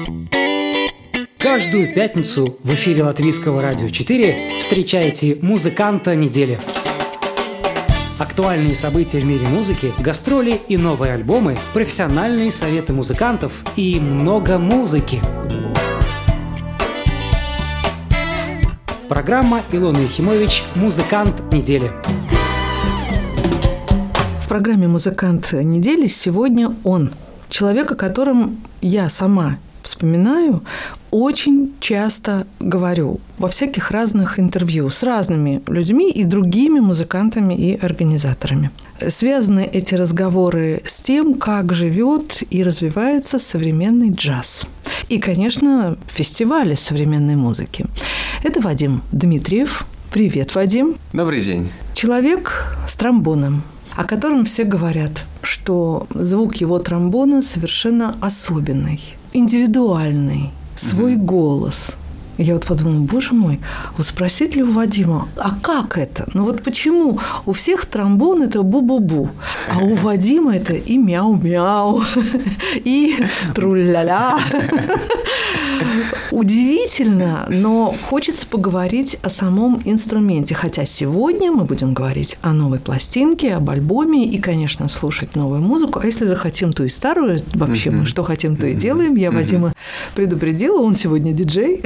Каждую пятницу в эфире Латвийского радио 4 встречайте музыканта недели. Актуальные события в мире музыки, гастроли и новые альбомы, профессиональные советы музыкантов и много музыки. Программа Илона Ехимович «Музыкант недели». В программе «Музыкант недели» сегодня он. Человек, о котором я сама вспоминаю, очень часто говорю во всяких разных интервью с разными людьми и другими музыкантами и организаторами. Связаны эти разговоры с тем, как живет и развивается современный джаз. И, конечно, фестивали современной музыки. Это Вадим Дмитриев. Привет, Вадим. Добрый день. Человек с тромбоном, о котором все говорят, что звук его тромбона совершенно особенный, индивидуальный, свой голос. Я вот подумала, боже мой, вот спросить ли у Вадима, а как это? Ну вот почему у всех тромбон – это бу-бу-бу, а у Вадима это и мяу-мяу, и тру-ля-ля. Удивительно, но хочется поговорить о самом инструменте. Хотя сегодня мы будем говорить о новой пластинке, об альбоме и, конечно, слушать новую музыку. А если захотим, то и старую. Вообще мы что хотим, то и делаем. Я Вадима предупредила, он сегодня диджей.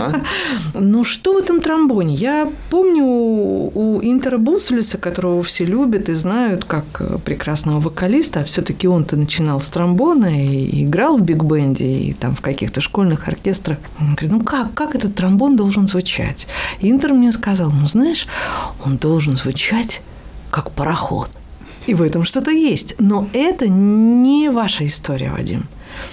Но что в этом тромбоне? Я помню у Интера Бусулиса, которого все любят и знают как прекрасного вокалиста, а все-таки он-то начинал с тромбона и играл в биг-бенде, и там в каких-то школьных оркестрах. Он говорит, ну как этот тромбон должен звучать? И Интер мне сказал, ну знаешь, он должен звучать как пароход. И в этом что-то есть. Но это не ваша история, Вадим.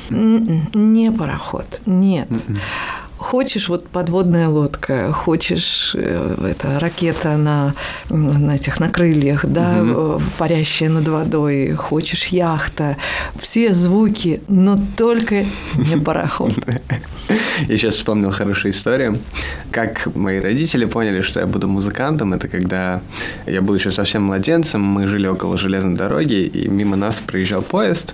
Не пароход. Нет. Хочешь вот подводная лодка, хочешь ракета на крыльях, да, парящая над водой, хочешь яхта, все звуки, но только не пароход. Я сейчас вспомнил хорошую историю. Как мои родители поняли, что я буду музыкантом, это когда я был еще совсем младенцем, мы жили около железной дороги, и мимо нас проезжал поезд,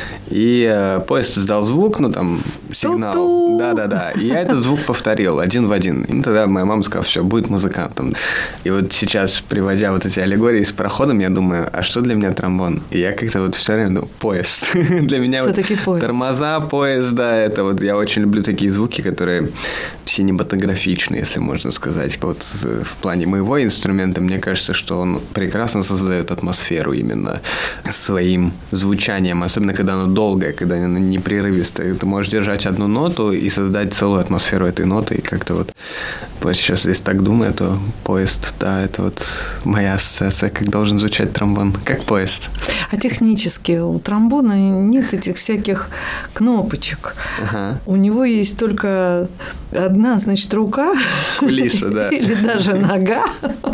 и поезд издал звук, ну там сигнал. Ту-ту. Да-да-да. И я этот звук повторил один в один. И тогда моя мама сказала, все, будет музыкантом. И вот сейчас, приводя вот эти аллегории с пароходом, я думаю, а что для меня тромбон? И я как-то вот все время думаю, поезд. Для меня вот тормоза поезда, это вот я очень люблю такие звуки, которые синематографичны, если можно сказать. Вот в плане моего инструмента, мне кажется, что он прекрасно создает атмосферу именно своим звучанием, особенно когда оно долгое, когда оно непрерывистое. Ты можешь держать одну ноту и создать целую атмосферу этой ноты, и как-то вот сейчас, если так думаю, то поезд, да, это вот моя ассоциация, как должен звучать тромбон, как поезд. А технически у тромбона нет этих всяких кнопочек. Ага. У него есть только одна, значит, рука. Кулиса, да. Или даже нога,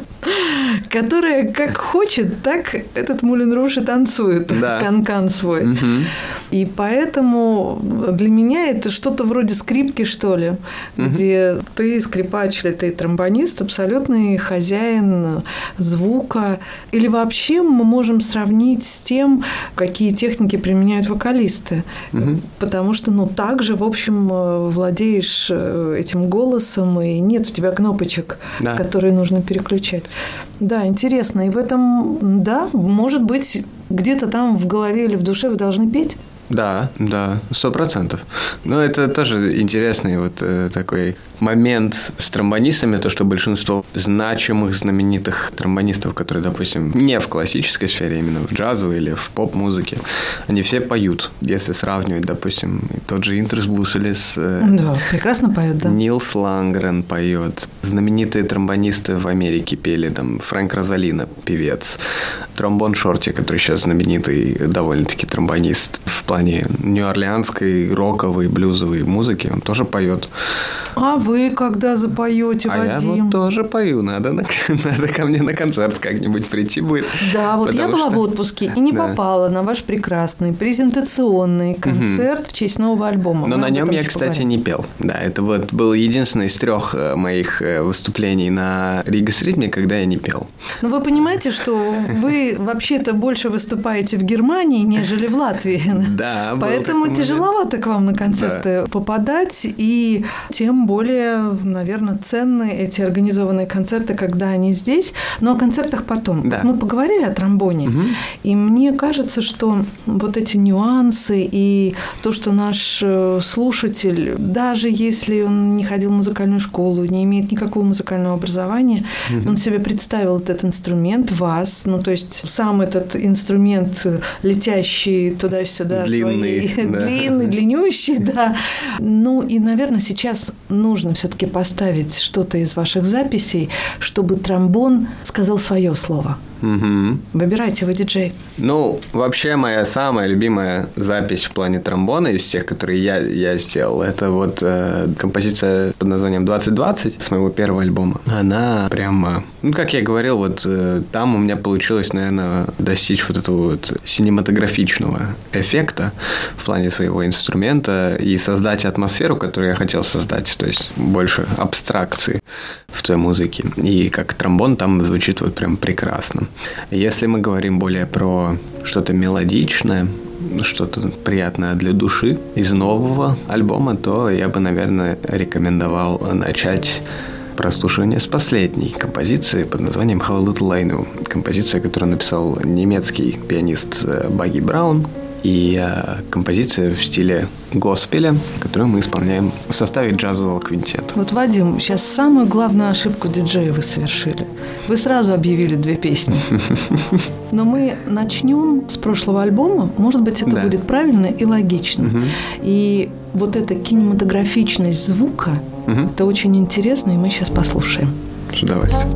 которая как хочет, так этот Мулен Руж и танцует, да. Канкан свой. Угу. И поэтому для меня это что-то вроде скрипки, что ли, где ты скрипач или ты тромбонист, абсолютный хозяин звука. Или вообще мы можем сравнить с тем, какие техники применяют вокалисты. Потому что, также, в общем, владеешь этим голосом, и нет у тебя кнопочек, да, которые нужно переключать. Да, интересно. И в этом, да, может быть, где-то там в голове или в душе вы должны петь? Да, 100%. Но это тоже интересный вот такой момент с тромбонистами, то, что большинство значимых, знаменитых тромбонистов, которые, допустим, не в классической сфере, именно в джазовой или в поп-музыке, они все поют. Если сравнивать, допустим, тот же Интерс Бусулис. Да, прекрасно поют, да. Нилс Лангрен поет. Знаменитые тромбонисты в Америке пели, там, Фрэнк Розалино, певец. Тромбон Шорти, который сейчас знаменитый довольно-таки тромбонист в плане нью-орлеанской, роковой, блюзовой музыки, он тоже поет. А вы когда запоете, Вадим? Я вот тоже пою. Надо ко мне на концерт как-нибудь прийти будет. Да, вот я была в отпуске и не попала на ваш прекрасный презентационный концерт в честь нового альбома. Но на нем я, кстати, не пел. Да, это вот был единственный из 3 моих выступлений на Ригас Ритме, когда я не пел. Но вы понимаете, что вы вообще-то больше выступаете в Германии, нежели в Латвии? Да, поэтому тяжеловато к вам на концерты попадать, и тем более, наверное, ценны эти организованные концерты, когда они здесь. Но о концертах потом. Да. Мы поговорили о тромбоне, и мне кажется, что вот эти нюансы и то, что наш слушатель, даже если он не ходил в музыкальную школу, не имеет никакого музыкального образования, он себе представил этот инструмент, вас, ну, то есть сам этот инструмент, летящий туда-сюда, длинный, длинный, длиннющий, да. Ну, и, наверное, сейчас нужно все-таки поставить что-то из ваших записей, чтобы тромбон сказал свое слово. Выбирайте, вы диджей. Ну, вообще, моя самая любимая запись в плане тромбона из тех, которые я сделал, это вот композиция под названием «2020» с моего первого альбома. Она прямо, ну, как я говорил, вот там у меня получилось, наверное, достичь вот этого вот синематографичного эффекта в плане своего инструмента и создать атмосферу, которую я хотел создать, то есть больше абстракции в той музыке. И как тромбон там звучит вот прям прекрасно. Если мы говорим более про что-то мелодичное, что-то приятное для души из нового альбома, то я бы, наверное, рекомендовал начать прослушивание с последней композиции под названием «How Little I Knew». Композиция, которую написал немецкий пианист Багги Браун. И композиция в стиле госпеля, которую мы исполняем в составе джазового квинтета. Вот, Вадим, сейчас самую главную ошибку диджея вы совершили. Вы сразу объявили 2 песни. Но мы начнем с прошлого альбома. Может быть, это будет правильно и логично. И вот эта кинематографичность звука, это очень интересно, и мы сейчас послушаем. С удовольствием.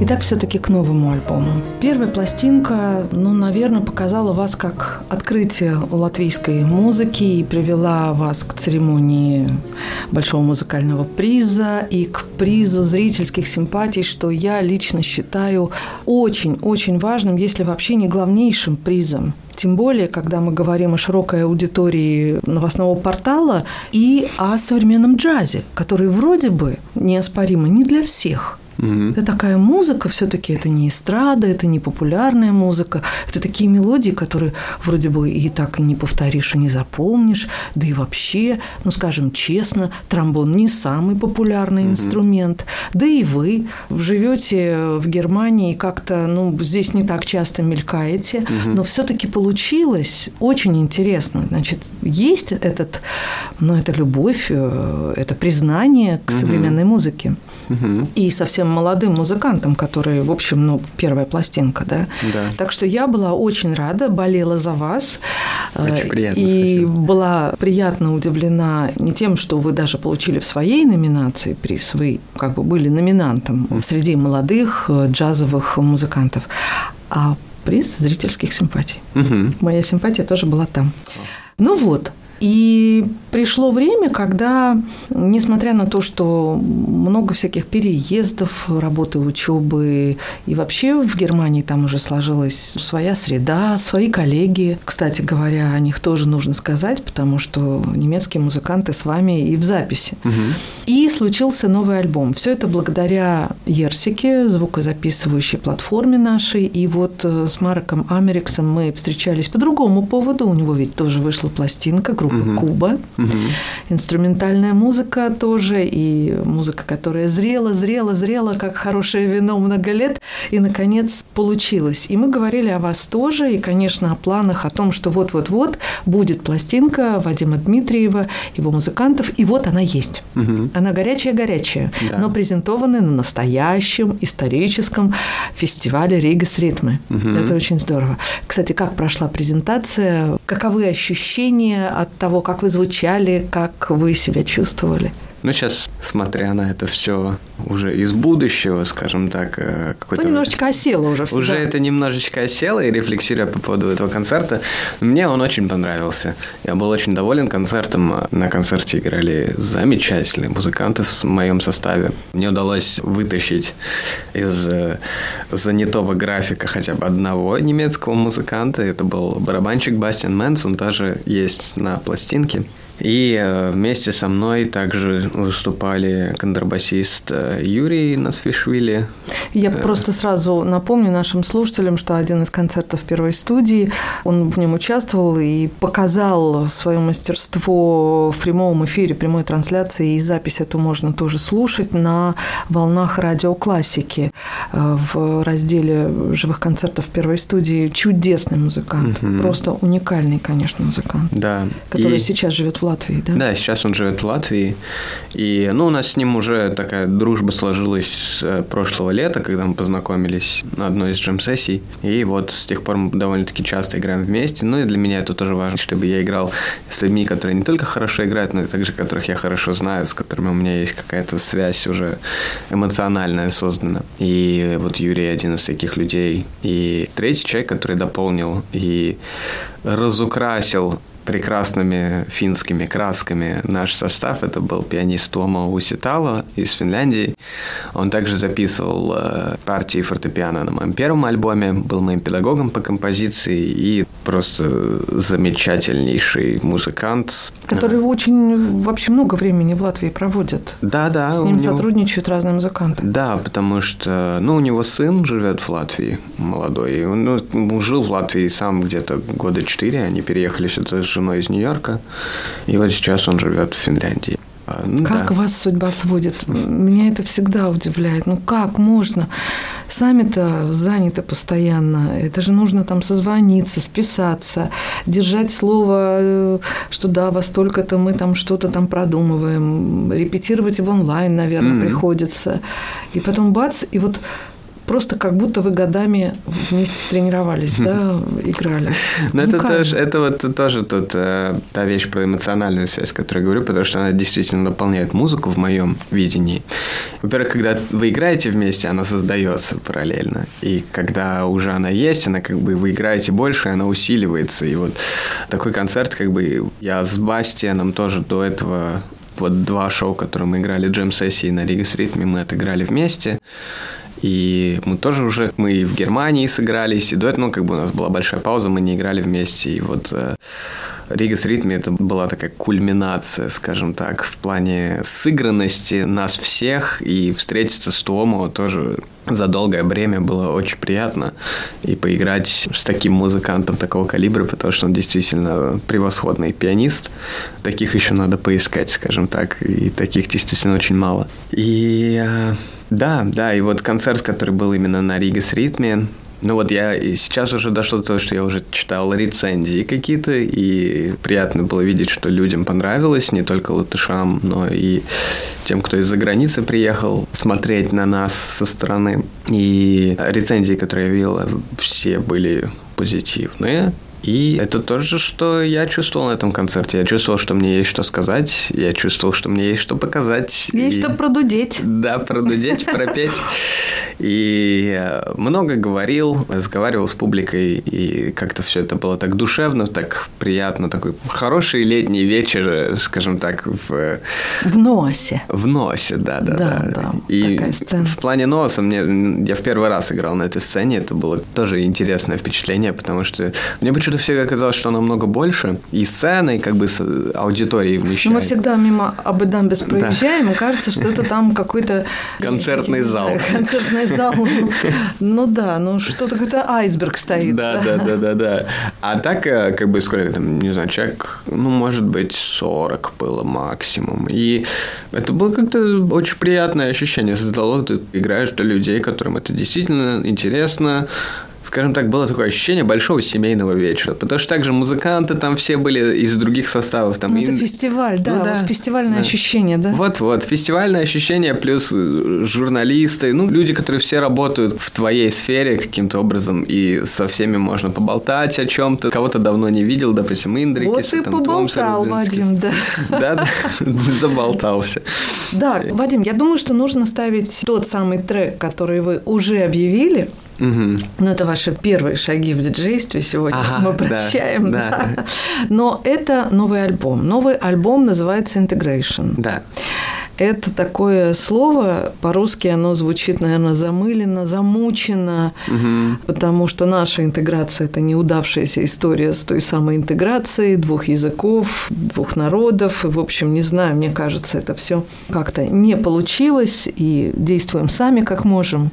Итак, все-таки к новому альбому. Первая пластинка, наверное, показала вас как открытие латвийской музыки и привела вас к церемонии Большого музыкального приза и к призу зрительских симпатий, что я лично считаю очень-очень важным, если вообще не главнейшим призом. Тем более, когда мы говорим о широкой аудитории новостного портала и о современном джазе, который вроде бы неоспоримо не для всех. Это такая музыка, все-таки это не эстрада, это не популярная музыка, это такие мелодии, которые вроде бы и так и не повторишь, и не запомнишь, да и вообще, скажем честно, тромбон не самый популярный инструмент, да и вы живете в Германии, как-то, здесь не так часто мелькаете, но все-таки получилось очень интересно. Значит, есть эта любовь, это признание к современной музыке. И совсем молодым музыкантам, которые, в общем, первая пластинка, да? Так что я была очень рада, болела за вас. Очень приятно, и спасибо. Была приятно удивлена не тем, что вы даже получили в своей номинации приз, вы как бы были номинантом среди молодых джазовых музыкантов, а приз зрительских симпатий. Моя симпатия тоже была там. И пришло время, когда, несмотря на то, что много всяких переездов, работы, учебы, и вообще в Германии там уже сложилась своя среда, свои коллеги. Кстати говоря, о них тоже нужно сказать, потому что немецкие музыканты с вами и в записи. И случился новый альбом. Все это благодаря Ерсике, звукозаписывающей платформе нашей. И вот с Мареком Америксом мы встречались по другому поводу. У него ведь тоже вышла пластинка, группа Куба. Инструментальная музыка тоже, и музыка, которая зрела, как хорошее вино много лет, и, наконец, получилось. И мы говорили о вас тоже, и, конечно, о планах, о том, что вот-вот-вот будет пластинка Вадима Дмитриева, его музыкантов, и вот она есть. Она горячая-горячая, но презентована на настоящем историческом фестивале «Ригас Ритмы». Это очень здорово. Кстати, как прошла презентация? Каковы ощущения от того, как вы звучали, как вы себя чувствовали? Сейчас, смотря на это все уже из будущего, скажем так, какой-то... немножечко осело уже все. Уже это немножечко осело, и рефлексируя по поводу этого концерта, мне он очень понравился. Я был очень доволен концертом. На концерте играли замечательные музыканты в моем составе. Мне удалось вытащить из занятого графика хотя бы одного немецкого музыканта. Это был барабанщик Бастиан Менц, он тоже есть на пластинке. И вместе со мной также выступали контрабасист Юрий Насфишвили. Я просто сразу напомню нашим слушателям, что один из концертов первой студии, он в нем участвовал и показал свое мастерство в прямом эфире, прямой трансляции, и запись эту можно тоже слушать на волнах радиоклассики в разделе живых концертов первой студии. Чудесный музыкант, просто уникальный, конечно, музыкант, который сейчас живет в Латвии, да? Да, сейчас он живет в Латвии. И, у нас с ним уже такая дружба сложилась с прошлого лета, когда мы познакомились на одной из джем-сессий. И вот с тех пор мы довольно-таки часто играем вместе. И для меня это тоже важно, чтобы я играл с людьми, которые не только хорошо играют, но и также которых я хорошо знаю, с которыми у меня есть какая-то связь уже эмоциональная создана. И вот Юрий один из таких людей. И третий человек, который дополнил и разукрасил прекрасными финскими красками наш состав. Это был пианист Туомо Уситало из Финляндии. Он также записывал партии фортепиано на моем первом альбоме, был моим педагогом по композиции и просто замечательнейший музыкант. Который очень вообще много времени в Латвии проводит. Да. С ним сотрудничают разные музыканты. Да, потому что, у него сын живет в Латвии, молодой. Он жил в Латвии сам где-то года 4. Они переехали сюда с женой из Нью-Йорка. И вот сейчас он живет в Финляндии. Как вас судьба сводит? Меня это всегда удивляет. Как можно? Сами-то заняты постоянно. Это же нужно там созвониться, списаться, держать слово, что да, во столько-то мы там что-то там продумываем. Репетировать в онлайн, наверное, приходится. И потом бац, и вот просто как будто вы годами вместе тренировались, да, играли. Ну, это вот тоже тут та вещь про эмоциональную связь, о которой я говорю, потому что она действительно наполняет музыку в моем видении. Во-первых, когда вы играете вместе, она создается параллельно. И когда уже она есть, она как бы вы играете больше, она усиливается. И вот такой концерт, как бы я с Бастианом тоже до этого... Вот 2 шоу, которые мы играли, джем-сессии на Ригас Ритме, мы отыграли вместе. И мы тоже уже, мы и в Германии сыгрались, и до этого, как бы у нас была большая пауза, мы не играли вместе. И вот Ригас Ритме это была такая кульминация, скажем так, в плане сыгранности нас всех, и встретиться с Туомо тоже за долгое время было очень приятно. И поиграть с таким музыкантом такого калибра, потому что он действительно превосходный пианист. Таких еще надо поискать, скажем так, и таких действительно очень мало. И... Да, и вот концерт, который был именно на Ригас Ритме, ну вот я и сейчас уже дошло до того, что я уже читал рецензии какие-то, и приятно было видеть, что людям понравилось, не только латышам, но и тем, кто из-за границы приехал смотреть на нас со стороны. И рецензии, которые я видел, все были позитивные. И это тоже, что я чувствовал на этом концерте. Я чувствовал, что мне есть что сказать. Я чувствовал, что мне есть что показать. Есть что продудеть. Да, продудеть, пропеть. И много говорил, разговаривал с публикой. И как-то все это было так душевно, так приятно. Такой хороший летний вечер, скажем так, в носе. В носе, да. И такая сцена. В плане носа я в первый раз играл на этой сцене. Это было тоже интересное впечатление, потому что мне почему-то всегда казалось, что намного больше. И сцена, и как бы аудитории вмещает. Мы всегда мимо Абы-Дамбис проезжаем, и кажется, что это там какой-то... Концертный зал. Концертный зал. Ну да, что-то какой-то айсберг стоит. Да. А так, как бы, сколько там, не знаю, человек, может быть, 40 было максимум. И это было как-то очень приятное ощущение. Создало, ты играешь для людей, которым это действительно интересно. Скажем так, было такое ощущение большого семейного вечера. Потому что также музыканты там все были из других составов. Там это фестиваль, да, вот фестивальное ощущение, да? Вот, фестивальное ощущение, плюс журналисты, люди, которые все работают в твоей сфере каким-то образом, и со всеми можно поболтать о чем-то. Кого-то давно не видел, допустим, Индрикис. Вот и поболтал, Вадим, да. Да, заболтался. Да, Вадим, я думаю, что нужно ставить тот самый трек, который вы уже объявили. Ну, это ваши первые шаги в диджействе сегодня. Мы прощаем. Да. Но это новый альбом. Новый альбом называется «Integration». Да. Это такое слово, по-русски оно звучит, наверное, замылено, замучено, потому что наша интеграция – это неудавшаяся история с той самой интеграцией 2 языков, 2 народов. И, в общем, не знаю, мне кажется, это все как-то не получилось, и действуем сами, как можем.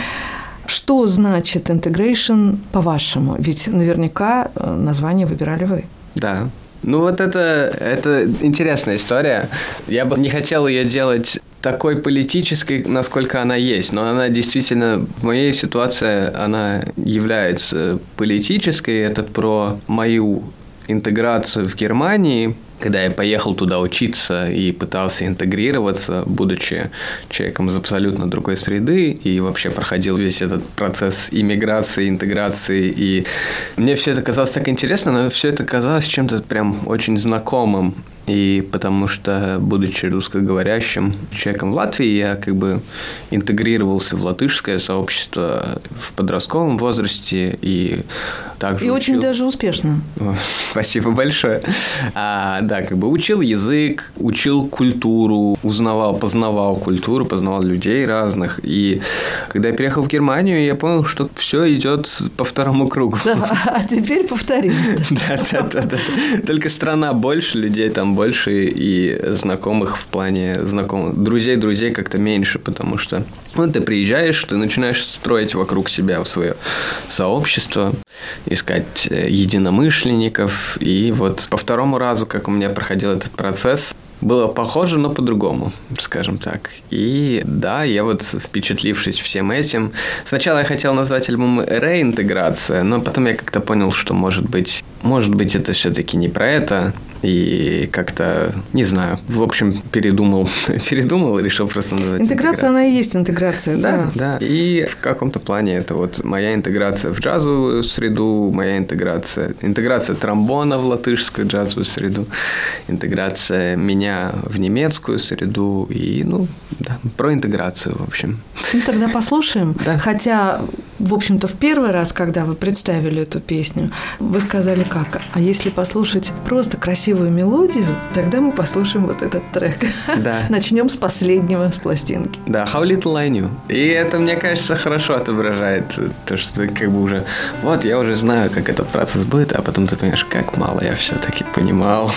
Что значит integration по-вашему? Ведь наверняка название выбирали вы. Да. Вот это интересная история. Я бы не хотел ее делать такой политической, насколько она есть, но она действительно, в моей ситуации, она является политической. Это про мою интеграцию в Германии, когда я поехал туда учиться и пытался интегрироваться, будучи человеком из абсолютно другой среды, и вообще проходил весь этот процесс иммиграции, интеграции, и мне все это казалось так интересно, но все это казалось чем-то прям очень знакомым. И потому что, будучи русскоговорящим человеком в Латвии, я как бы интегрировался в латышское сообщество в подростковом возрасте и также очень даже успешно. Спасибо большое. Да, как бы учил язык, учил культуру, познавал культуру, познавал людей разных. И когда я переехал в Германию, я понял, что все идет по второму кругу. Да, а теперь повторим. Да. Только страна больше, людей там больше, и знакомых в плане знакомых. Друзей как-то меньше, потому что ты приезжаешь, ты начинаешь строить вокруг себя свое сообщество, искать единомышленников. И вот по второму разу, как у меня проходил этот процесс, было похоже, но по-другому, скажем так. И да, я вот, впечатлившись всем этим... Сначала я хотел назвать альбом «Реинтеграция», но потом я как-то понял, что, может быть, это все-таки не про это. И как-то, не знаю, в общем, передумал и решил просто называть Интеграция, она и есть интеграция, да. Да. И в каком-то плане это вот моя интеграция в джазовую среду, моя интеграция тромбона в латышскую джазовую среду, интеграция меня в немецкую среду и, про интеграцию, в общем. Тогда послушаем. Да. Хотя, в общем-то, в первый раз, когда вы представили эту песню, вы сказали как? А если послушать просто красивую мелодию, тогда мы послушаем вот этот трек. Да. Начнем с последнего, с пластинки. Да, How Little I Knew. И это, мне кажется, хорошо отображает то, что ты как бы уже... Вот, я уже знаю, как этот процесс будет, а потом ты понимаешь, как мало я все-таки понимал.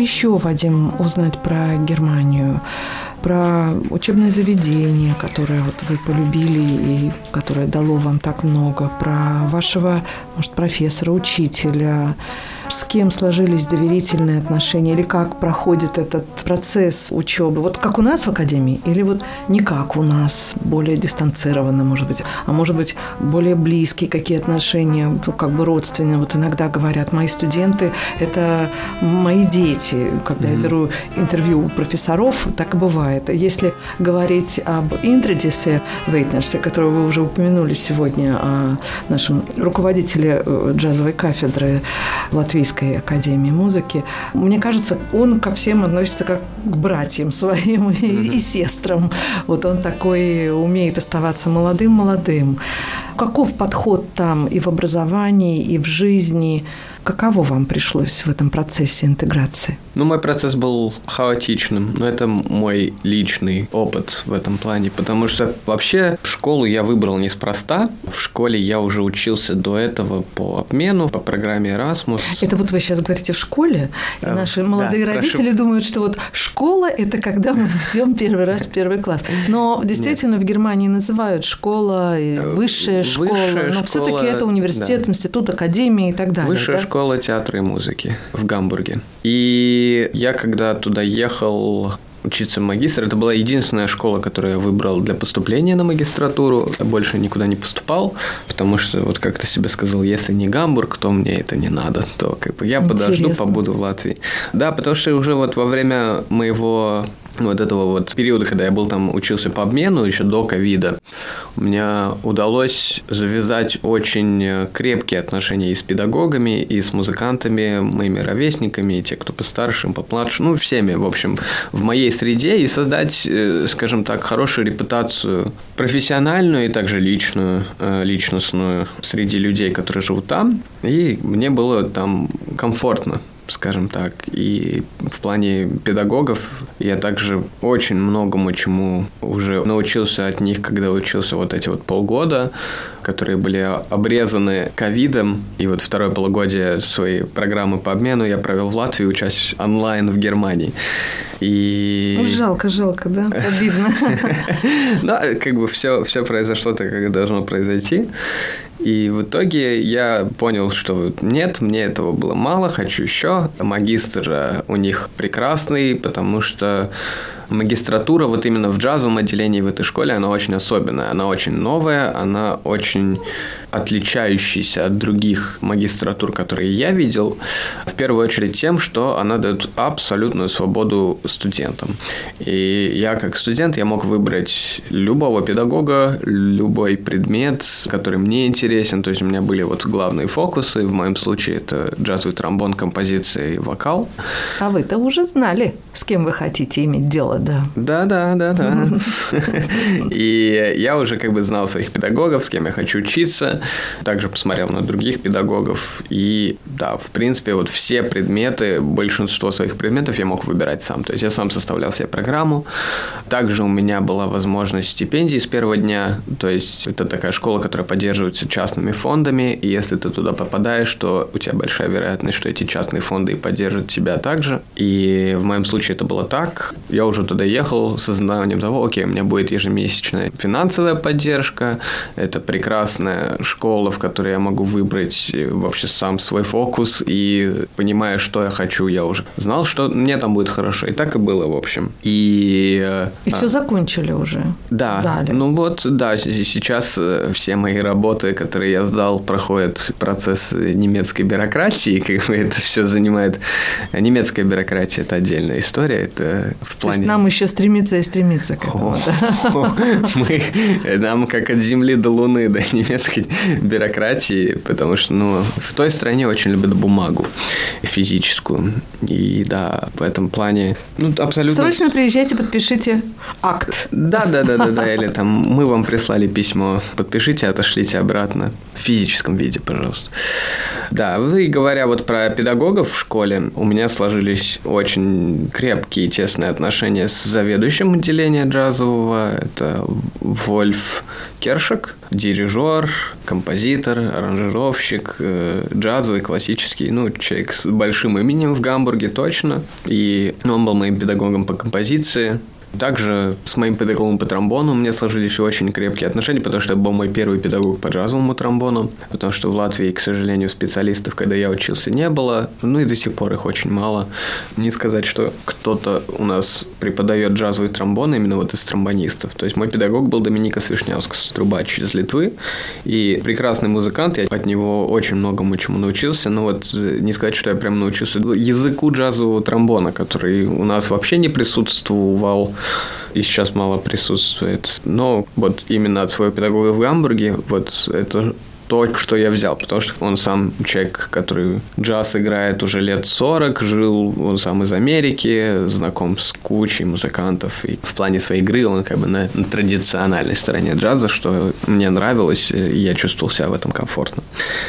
еще, Вадим, узнать про Германию? Про учебное заведение, которое вот вы полюбили и которое дало вам так много, про вашего, может, профессора, учителя, с кем сложились доверительные отношения, или как проходит этот процесс учебы? Вот как у нас в академии, или вот не как у нас, более дистанцированно, может быть, а может быть, более близкие какие отношения, как бы родственные. Вот иногда говорят, мои студенты – это мои дети. Когда я беру интервью у профессоров, так и бывает. Если говорить об Интридисе Вейтнерсе, которого вы уже упомянули сегодня, о нашем руководителе джазовой кафедры Латвийской академии музыки, мне кажется, он ко всем относится как к братьям своим и сестрам. Вот он такой умеет оставаться молодым. Каков подход там и в образовании, и в жизни? Каково вам пришлось в этом процессе интеграции? Мой процесс был хаотичным, но это мой личный опыт в этом плане, потому что вообще школу я выбрал неспроста. В школе я уже учился до этого по обмену, по программе Erasmus. Это вот вы сейчас говорите в школе, и наши молодые родители думают, что вот школа – это когда мы идем первый раз в первый класс. Но действительно в Германии называют школа, высшая школа, но все-таки это университет, институт, академия и так далее. Высшая школа театра и музыки в Гамбурге. И я когда туда ехал учиться в магистр, это была единственная школа, которую я выбрал для поступления на магистратуру. Я больше никуда не поступал, потому что вот как-то себе сказал, если не Гамбург, то мне это не надо, то как бы я подожду, побуду в Латвии. Да, потому что уже вот во время моего вот этого вот периода, когда я был там, учился по обмену, еще до ковида, у меня удалось завязать очень крепкие отношения и с педагогами, и с музыкантами, моими ровесниками, и те, кто постарше, помладше, всеми, в общем, в моей среде, и создать, скажем так, хорошую репутацию профессиональную и также личностную среди людей, которые живут там, и мне было там комфортно, скажем так. И в плане педагогов я также очень многому чему уже научился от них, когда учился вот эти вот полгода, которые были обрезаны ковидом. И вот второе полугодие своей программы по обмену я провел в Латвии, учась онлайн в Германии. И... Жалко, да? Обидно. Да, как бы все произошло так, как должно произойти. И в итоге я понял, что нет, мне этого было мало, хочу еще. Магистр у них прекрасный, потому что магистратура вот именно в джазовом отделении в этой школе, она очень особенная, она очень новая, она очень отличающаяся от других магистратур, которые я видел, в первую очередь тем, что она дает абсолютную свободу студентам. И я как студент, я мог выбрать любого педагога, любой предмет, который мне интересен, то есть у меня были вот главные фокусы, в моем случае это джазовый тромбон, композиция и вокал. А вы-то уже знали, с кем вы хотите иметь дело, да? Да. И я уже как бы знал своих педагогов, с кем я хочу учиться, также посмотрел на других педагогов, и да, в принципе, вот все предметы, большинство своих предметов я мог выбирать сам, то есть я сам составлял себе программу. Также у меня была возможность стипендии с первого дня, то есть это такая школа, которая поддерживается частными фондами, и если ты туда попадаешь, то у тебя большая вероятность, что эти частные фонды поддержат тебя также, и в моем случае это было так. Я уже туда ехал с осознанием того, окей, у меня будет ежемесячная финансовая поддержка, это прекрасная школа, в которой я могу выбрать вообще сам свой фокус, и понимая, что я хочу, я уже знал, что мне там будет хорошо, и так и было, в общем. И все закончили уже? Да, сдали. Сейчас все мои работы, которые я сдал, проходят процесс немецкой бюрократии, как бы это все занимает. Немецкая бюрократия – это отдельная история, это в плане... То есть нам еще стремиться к этому, Нам как от земли до луны, до немецкой бюрократии, потому что, в той стране очень любят бумагу физическую. И да, в этом плане, абсолютно... Срочно приезжайте, подпишите акт. Да, или там мы вам прислали письмо, подпишите, отошлите обратно в физическом виде, пожалуйста. Да, и говоря вот про педагогов в школе, у меня сложились очень крепкие и тесные отношения с заведующим отделения джазового. Это Вольф Кершек, дирижер, композитор, аранжировщик, джазовый, классический, человек с большим именем в Гамбурге точно. И он был моим педагогом по композиции. Также с моим педагогом по тромбону у меня сложились очень крепкие отношения, потому что это был мой первый педагог по джазовому тромбону, потому что в Латвии, к сожалению, специалистов, когда я учился, не было, и до сих пор их очень мало. Не сказать, что кто-то у нас преподает джазовый тромбон именно вот из тромбонистов. То есть мой педагог был Доминикас Вишняускас, трубач из Литвы, и прекрасный музыкант, я от него очень многому чему научился, но вот не сказать, что я прям научился языку джазового тромбона, который у нас вообще не присутствовал, и сейчас мало присутствует. Но вот именно от своего педагога в Гамбурге вот это то, что я взял, потому что он сам человек, который джаз играет уже лет 40, жил он сам из Америки, знаком с кучей музыкантов, и в плане своей игры он как бы на традициональной стороне джаза, что мне нравилось, и я чувствовал себя в этом комфортно.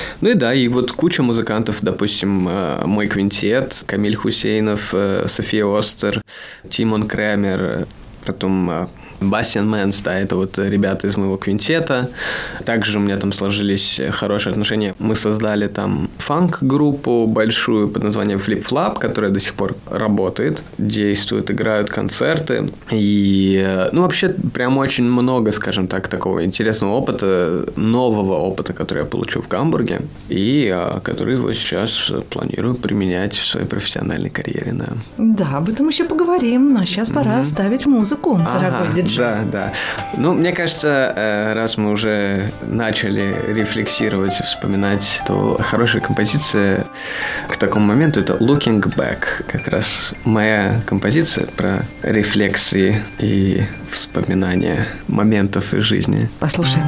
И вот куча музыкантов, допустим, мой квинтет, Камиль Хусейнов, София Остер, Тимон Кремер, потом Бассиан Мэнс, да, это вот ребята из моего квинтета. Также у меня там сложились хорошие отношения. Мы создали там фанк-группу большую под названием Flip Flop, которая до сих пор работает, действует, играют концерты. И, вообще, прям очень много, скажем так, такого интересного опыта, нового опыта, который я получил в Гамбурге, и который вот сейчас планирую применять в своей профессиональной карьере. Да, об этом еще поговорим, но сейчас пора ставить музыку, дорогой диджей. Да. Мне кажется, раз мы уже начали рефлексировать и вспоминать, то хорошая композиция к такому моменту – это Looking Back. Как раз моя композиция про рефлексии и вспоминания моментов из жизни. Послушаем.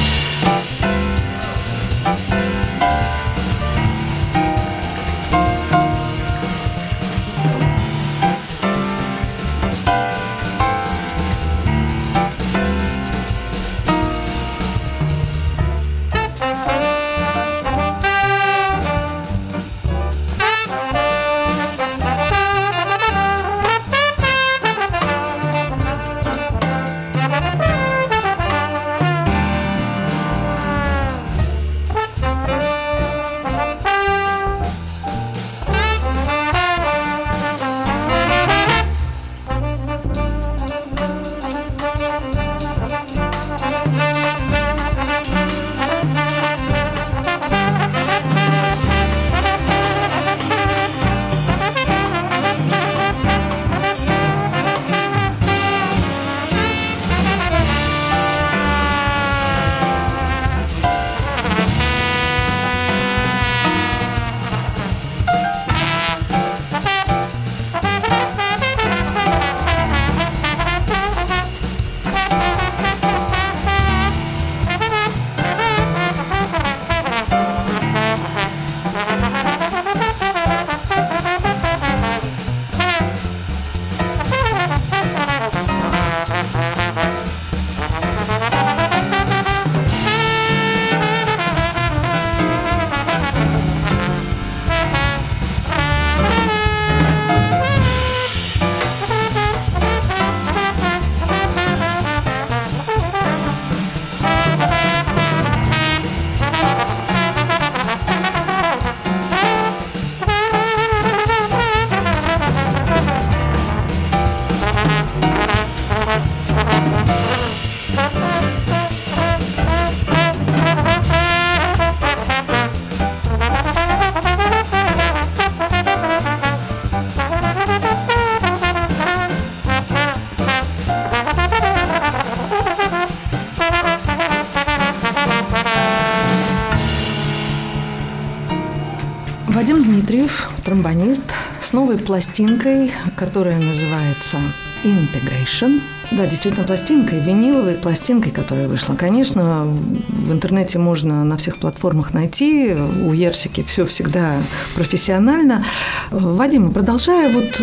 Вадим Дмитриев, тромбонист, с новой пластинкой, которая называется «Integration». Да, действительно, пластинкой, виниловой пластинкой, которая вышла. Конечно, в интернете можно на всех платформах найти, у Ерсики все всегда профессионально. Вадим, продолжая вот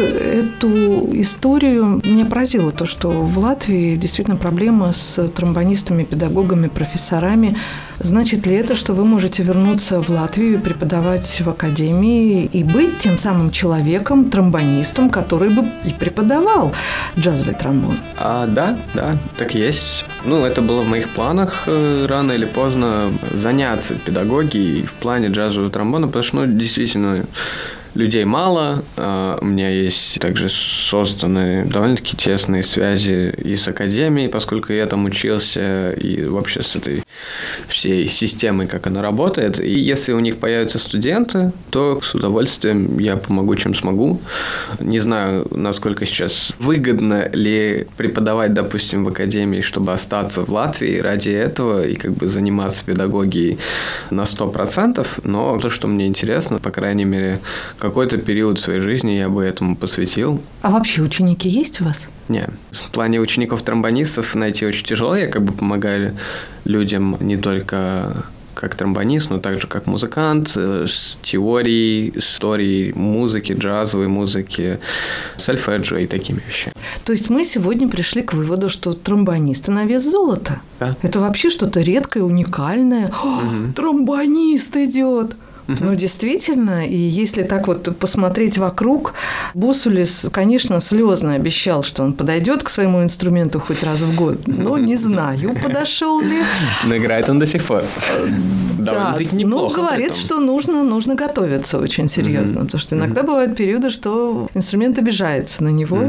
эту историю, меня поразило то, что в Латвии действительно проблема с тромбонистами, педагогами, профессорами Значит ли это, что вы можете вернуться в Латвию и преподавать в академии и быть тем самым человеком, тромбонистом, который бы и преподавал джазовый тромбон? Да, так и есть. Это было в моих планах рано или поздно заняться педагогией в плане джазового тромбона, потому что, действительно, людей мало. У меня есть также созданы довольно-таки тесные связи и с академией, поскольку я там учился, и вообще с этой всей системой, как она работает. И если у них появятся студенты, то с удовольствием я помогу, чем смогу. Не знаю, насколько сейчас выгодно ли преподавать, допустим, в академии, чтобы остаться в Латвии ради этого и заниматься педагогией на 100%, но то, что мне интересно, по крайней мере, какой-то период своей жизни я бы этому посвятил. А вообще ученики есть у вас? Нет. В плане учеников-тромбонистов найти очень тяжело. Я помогаю людям не только как тромбонист, но также как музыкант, с теорией, историей музыки, джазовой музыки, сольфеджио и такими вещами. То есть мы сегодня пришли к выводу, что тромбонисты на вес золота. Да. Это вообще что-то редкое, уникальное. Тромбонист идет! Действительно, и если так посмотреть вокруг, Бусулис, конечно, слезно обещал, что он подойдет к своему инструменту хоть раз в год, но не знаю, подошел ли. Но играет он до сих пор. Довольно-таки неплохо. Говорит, что нужно готовиться очень серьезно, потому что иногда бывают периоды, что инструмент обижается на него.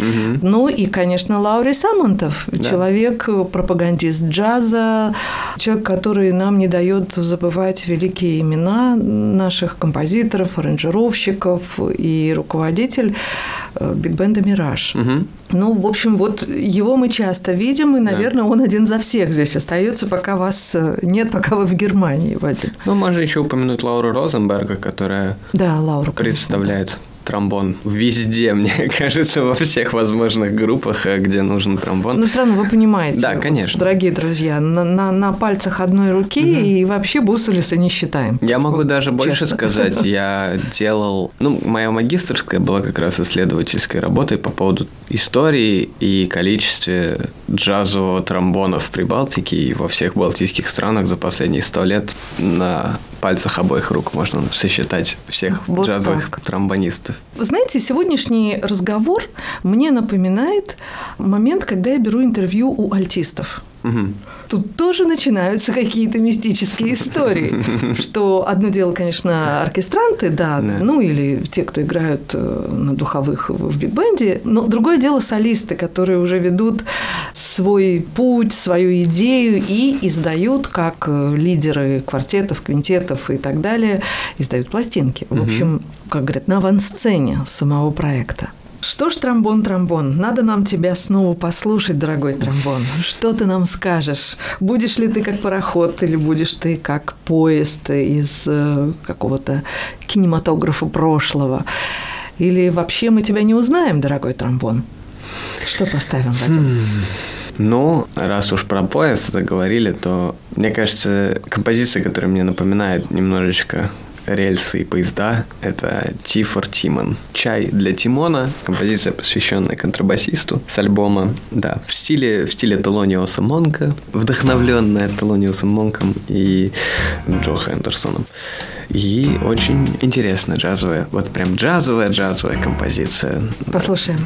И, конечно, Лаури Самонтов, человек, пропагандист джаза, человек, который нам не дает забывать великие имена наших композиторов, аранжировщиков и руководитель биг-бенда «Мираж». В общем, его мы часто видим, и, наверное, он один за всех здесь остается, пока вас нет, пока вы в Германии, Вадим. Можно еще упомянуть Лауру Розенберга, которая представляет тромбон везде, мне кажется, во всех возможных группах, где нужен тромбон. Но все равно вы понимаете, да, конечно. Дорогие друзья, на пальцах одной руки и вообще Бусулиса не считаем. Я могу даже больше сказать. Я делал... моя магистерская была как раз исследовательской работой по поводу истории и количестве джазового тромбона в Прибалтике и во всех балтийских странах за последние 100 лет. На пальцах обоих рук можно сосчитать всех джазовых тромбонистов. Знаете, сегодняшний разговор мне напоминает момент, когда я беру интервью у альтистов. Тут тоже начинаются какие-то мистические истории, что одно дело, конечно, оркестранты, или те, кто играют на духовых в биг-бенде, но другое дело солисты, которые уже ведут свой путь, свою идею и издают, как лидеры квартетов, квинтетов и так далее, издают пластинки. В общем, как говорят, на авансцене самого проекта. Что ж, тромбон, надо нам тебя снова послушать, дорогой тромбон. Что ты нам скажешь? Будешь ли ты как пароход или будешь ты как поезд из какого-то кинематографа прошлого? Или вообще мы тебя не узнаем, дорогой тромбон? Что поставим, Вадим? Раз уж про поезд заговорили, то, мне кажется, композиция, которая мне напоминает немножечко рельсы и поезда, это «Tea for Timon». «Чай для Тимона», композиция, посвященная контрабасисту с альбома, в стиле Телониуса Монка, вдохновленная Телониусом Монком и Джо Хендерсоном. И очень интересная джазовая, прям джазовая композиция. Послушаем.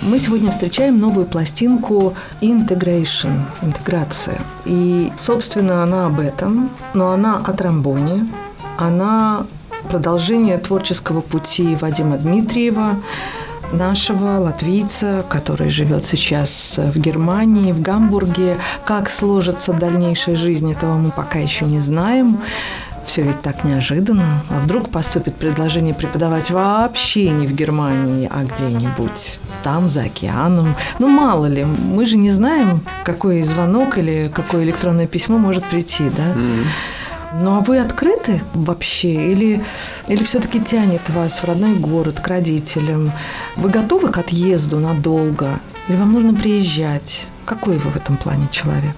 Мы сегодня встречаем новую пластинку «Integration» – «Интеграция». И, собственно, она об этом, но она о тромбоне, она продолжение творческого пути Вадима Дмитриева, нашего латвийца, который живет сейчас в Германии, в Гамбурге. Как сложится дальнейшая жизнь, этого мы пока еще не знаем. Все ведь так неожиданно. А вдруг поступит предложение преподавать вообще не в Германии, а где-нибудь там, за океаном. Ну, мало ли, мы же не знаем, какой звонок или какое электронное письмо может прийти, да? Ну, а вы открыты вообще? Или все-таки тянет вас в родной город, к родителям? Вы готовы к отъезду надолго? Или вам нужно приезжать? Какой вы в этом плане человек?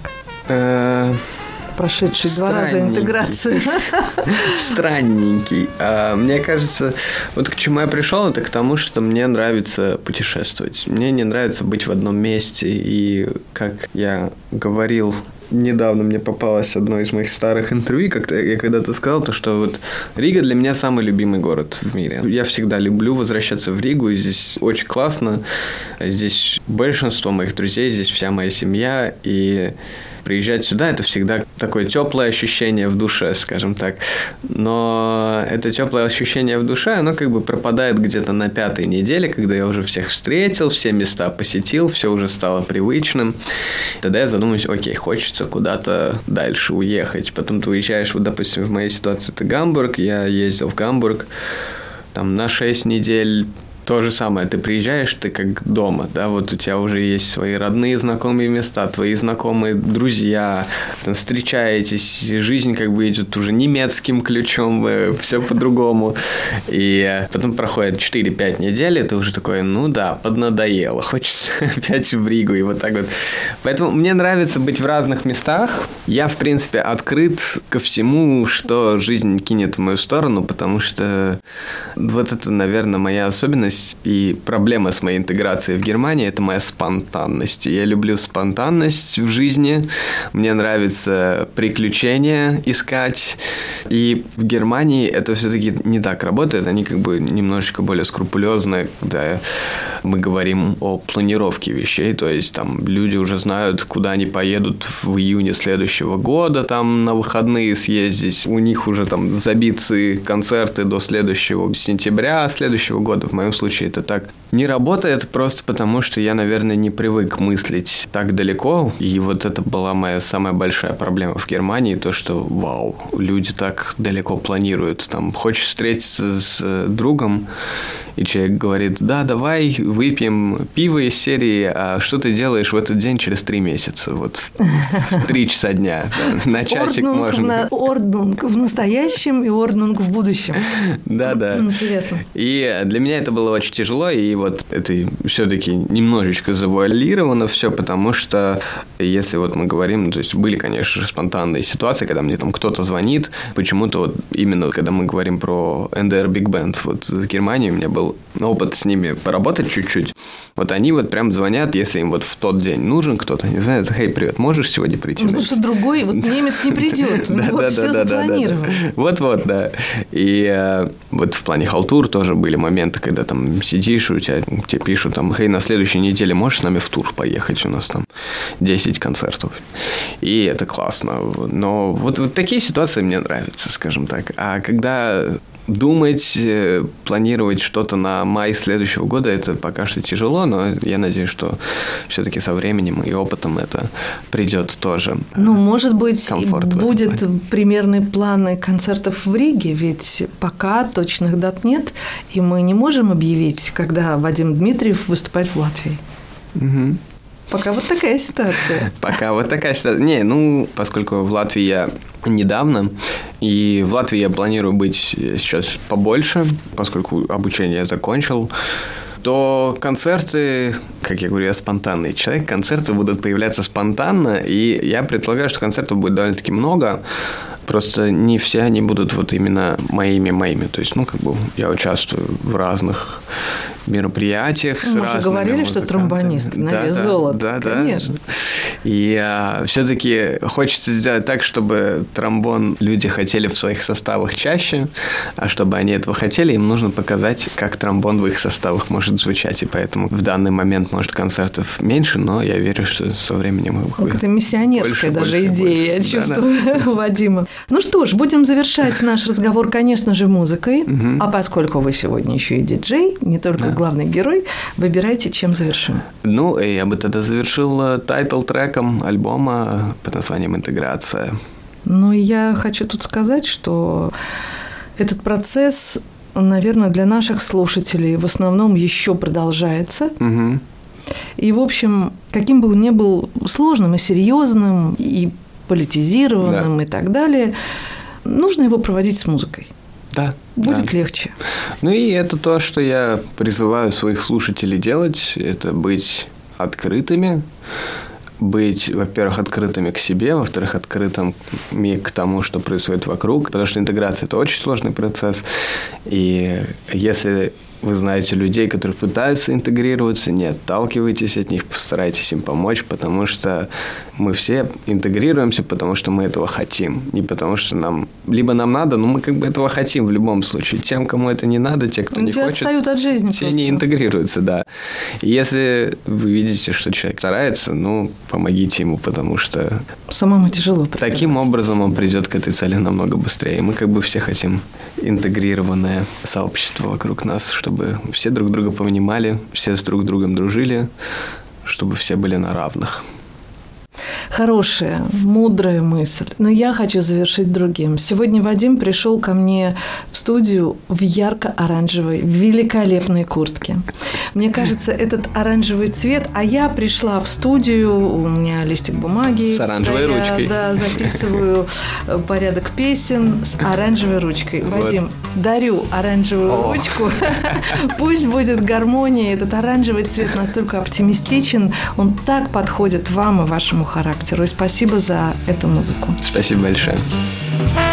Прошедший 2 раза интеграцию. Странненький. Мне кажется, вот к чему я пришел, это к тому, что мне нравится путешествовать. Мне не нравится быть в одном месте. И, как я говорил, недавно мне попалось одно из моих старых интервью, я когда-то сказал, то, что вот Рига для меня самый любимый город в мире. Я всегда люблю возвращаться в Ригу, и здесь очень классно. Здесь большинство моих друзей, здесь вся моя семья, и приезжать сюда – это всегда такое теплое ощущение в душе, скажем так. Но это теплое ощущение в душе, оно как бы пропадает где-то на 5-й неделе, когда я уже всех встретил, все места посетил, все уже стало привычным. Тогда я задумаюсь, окей, хочется куда-то дальше уехать. Потом ты уезжаешь, вот, допустим, в моей ситуации это Гамбург, я ездил в Гамбург там на 6 недель. То же самое, ты приезжаешь, ты как дома, да, вот у тебя уже есть свои родные, знакомые места, твои знакомые друзья, там встречаетесь, жизнь как бы идет уже немецким ключом, все по-другому, и потом проходит 4-5 недель, и ты уже такой, ну да, поднадоело, хочется опять в Ригу, и вот так вот. Поэтому мне нравится быть в разных местах, я, в принципе, открыт ко всему, что жизнь кинет в мою сторону, потому что вот это, наверное, моя особенность. И проблема с моей интеграцией в Германии – это моя спонтанность. Я люблю спонтанность в жизни. Мне нравится приключения искать. И в Германии это все-таки не так работает. Они как бы немножечко более скрупулезные, когда мы говорим о планировке вещей. То есть там люди уже знают, куда они поедут в июне следующего года, там на выходные съездить. У них уже там забиты концерты до следующего сентября следующего года. В моем случае это так не работает, просто потому что я, наверное, не привык мыслить так далеко. И вот это была моя самая большая проблема в Германии, то, что, вау, люди так далеко планируют. Там, хочешь встретиться с другом, и человек говорит, да, давай выпьем пиво из серии, а что ты делаешь в этот день через 3 месяца? Вот в 3 часа дня. Да, на часик можно. Орднунг в настоящем и орднунг в будущем. Да. Интересно. И для меня это было очень тяжело, и вот это все-таки немножечко завуалировано все, потому что если вот мы говорим, то есть были, конечно же, спонтанные ситуации, когда мне там кто-то звонит, почему-то вот именно когда мы говорим про NDR Big Band, вот в Германии у меня был опыт с ними поработать чуть-чуть, вот они вот прям звонят, если им вот в тот день нужен кто-то, не знаю, хей, привет, можешь сегодня прийти? Ну, потому что другой, вот немец не придет, у него все запланировано. Вот, да. И вот в плане халтур тоже были моменты, когда там сидишь, тебе пишут, там, хей, на следующей неделе можешь с нами в тур поехать, у нас там 10 концертов. И это классно. Но вот такие ситуации мне нравятся, скажем так. А когда думать, планировать что-то на май следующего года, это пока что тяжело, но я надеюсь, что все-таки со временем и опытом это придет тоже. Ну, может быть, будет примерные планы концертов в Риге, ведь пока точных дат нет, и мы не можем объявить, когда Вадим Дмитриев выступает в Латвии. Угу. Пока вот такая ситуация. Не, поскольку в Латвии я недавно, и в Латвии я планирую быть сейчас побольше, поскольку обучение я закончил, то концерты, как я говорю, я спонтанный человек, концерты будут появляться спонтанно, и я предполагаю, что концертов будет довольно-таки много, просто не все они будут вот именно моими. То есть, я участвую в разных мероприятиях с разными Мы уже говорили, что тромбонист на вес золота. Да. Конечно. И все-таки хочется сделать так, чтобы тромбон люди хотели в своих составах чаще, а чтобы они этого хотели, им нужно показать, как тромбон в их составах может звучать. И поэтому в данный момент, может, концертов меньше, но я верю, что со временем их будет. Это миссионерская даже идея, я чувствую, Вадима. Ну что ж, будем завершать наш разговор, конечно же, музыкой. А поскольку вы сегодня еще и диджей, не только главный герой, выбирайте, чем завершим. Ну, я бы тогда завершил тайтл-треком альбома под названием «Интеграция». Ну, я хочу тут сказать, что этот процесс, наверное, для наших слушателей в основном еще продолжается. И, в общем, каким бы он ни был сложным и серьезным, и политизированным, и так далее, нужно его проводить с музыкой. Да. Будет легче. Ну, и это то, что я призываю своих слушателей делать, это быть открытыми, быть, во-первых, открытыми к себе, во-вторых, открытыми к тому, что происходит вокруг, потому что интеграция – это очень сложный процесс, и если вы знаете людей, которые пытаются интегрироваться, не отталкивайтесь от них, постарайтесь им помочь, потому что мы все интегрируемся, потому что мы этого хотим. Не потому что нам надо, но мы как бы этого хотим в любом случае. Тем, кому это не надо, те, кто не хочет, отстают от жизни те просто. не интегрируются, да. И если вы видите, что человек старается, помогите ему, потому что самому тяжело. Таким образом он придет к этой цели намного быстрее. Мы как бы все хотим интегрированное сообщество вокруг нас, чтобы все друг друга понимали, все с друг другом дружили, чтобы все были на равных. Хорошая, мудрая мысль. Но я хочу завершить другим. Сегодня Вадим пришел ко мне в студию в ярко-оранжевой, великолепной куртке. Мне кажется, этот оранжевый цвет, а я пришла в студию, у меня листик бумаги. С оранжевой ручкой. Да, записываю порядок песен с оранжевой ручкой. Вадим, дарю оранжевую ручку. Пусть будет гармония. Этот оранжевый цвет настолько оптимистичен, он так подходит вам и вашему характеру. И спасибо за эту музыку. Спасибо большое.